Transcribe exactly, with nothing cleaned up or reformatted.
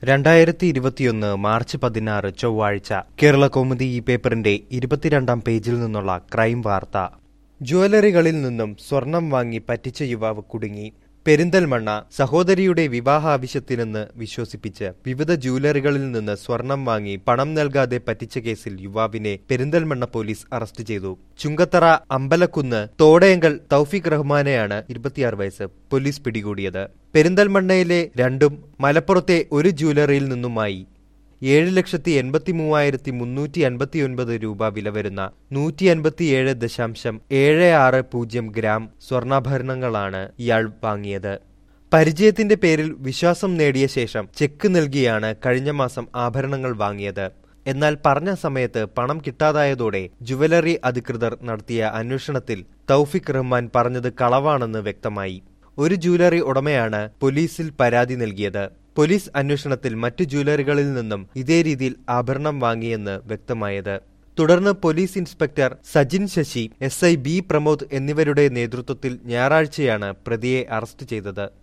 രണ്ടായിരത്തി ഇരുപത്തിയൊന്ന് മാർച്ച് പതിനാറ് ചൊവ്വാഴ്ച കേരളകൗമുദി ഈ പേപ്പറിന്റെ ഇരുപത്തിരണ്ടാം പേജിൽ നിന്നുള്ള ക്രൈം വാർത്ത. ജ്വല്ലറികളിൽ നിന്നും സ്വർണം വാങ്ങി പറ്റിച്ച യുവാവ് കുടുങ്ങി. പെരിന്തൽമണ്ണ സഹോദരിയുടെ വിവാഹാവശ്യത്തിനെന്ന് വിശ്വസിപ്പിച്ച് വിവിധ ജ്വല്ലറികളിൽ നിന്ന് സ്വർണം വാങ്ങി പണം നൽകാതെ പറ്റിച്ച കേസിൽ യുവാവിനെ പെരിന്തൽമണ്ണ പോലീസ് അറസ്റ്റ് ചെയ്തു. ചുങ്കത്തറ അമ്പലക്കുന്ന് തോടയങ്കൽ തൗഫീഖ് റഹ്മാനെയാണ് ഇരുപത്തിയാറ് വയസ്സ് പോലീസ് പിടികൂടിയത്. പെരിന്തൽമണ്ണയിലെ രണ്ടും മലപ്പുറത്തെ ഒരു ജ്വല്ലറിയിൽ നിന്നുമായി ഏഴ് ലക്ഷത്തി എൺപത്തി മൂവായിരത്തി മുന്നൂറ്റി അൻപത്തി ഒൻപത് രൂപ വില വരുന്ന നൂറ്റി അൻപത്തിയേഴ് ദശാംശം ഏഴ് ആറ് പൂജ്യം ഗ്രാം സ്വർണ്ണാഭരണങ്ങളാണ് ഇയാൾ വാങ്ങിയത്. പരിചയത്തിന്റെ പേരിൽ വിശ്വാസം നേടിയ ശേഷം ചെക്ക് നൽകിയാണ് കഴിഞ്ഞ മാസം ആഭരണങ്ങൾ വാങ്ങിയത്. എന്നാൽ പറഞ്ഞ സമയത്ത് പണം കിട്ടാതായതോടെ ജുവലറി അധികൃതർ നടത്തിയ അന്വേഷണത്തിൽ തൗഫീഖ് റഹ്മാൻ പറഞ്ഞത് കളവാണെന്ന് വ്യക്തമായി. ഒരു ജ്വല്ലറി ഉടമയാണ് പോലീസിൽ പരാതി നൽകിയത്. പോലീസ് അന്വേഷണത്തിൽ മറ്റു ജ്വല്ലറികളിൽ നിന്നും ഇതേ രീതിയിൽ ആഭരണം വാങ്ങിയെന്ന് വ്യക്തമായത്. തുടർന്ന് police inspector Sajin Sasi, S I B Pramod എന്നിവരുടെ നേതൃത്വത്തിൽ ഞായറാഴ്ചയാണ് പ്രതിയെ അറസ്റ്റ് ചെയ്തത്.